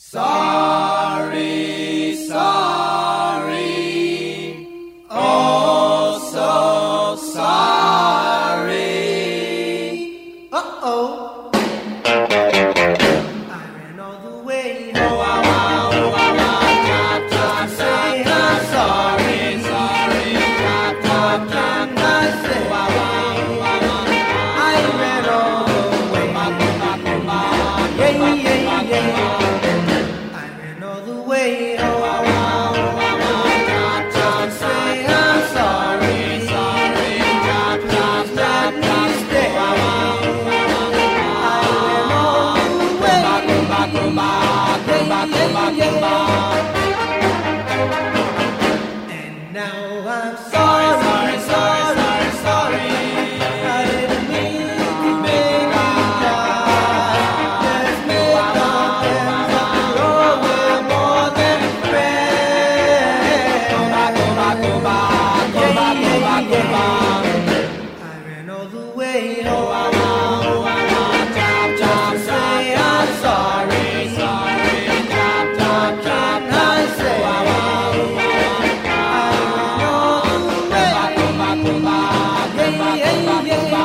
Sorry, sorry, oh so sorry. Uh-oh, I ran all the way home. Oh, wow, wow, wow, wow, clap, clap, Say clap, I'm sorry, sorry, clap, clap, clap, and I said wow, wow, wow, wow. I ran all the way. Yeah, yeah, yeah. I ran all the way home. Just to say I'm sorry, please let me stay. I ran all the way. Yeah, yeah, yeah. And now I'm sorry. I didn't mean to make you cry. Let's make amends after all, we're more than friends. Yeah. I ran all the way home. Just to say I'm sorry. Can I say I ran all the way? Yeah.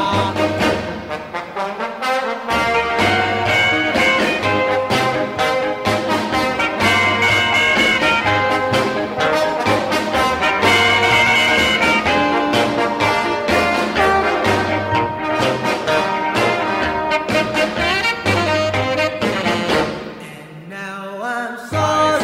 Now I'm sorry.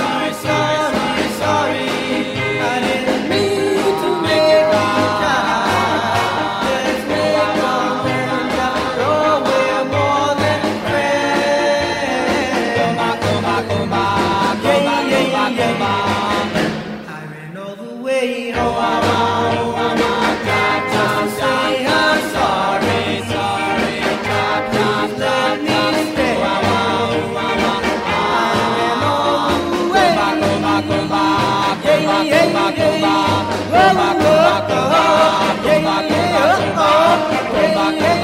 I didn't mean to make you cry. Let's make amends after all, we're more than friends. I ran all the way home. Just to say I'm sorry. Please let me stay. I ran all the way. Yeah.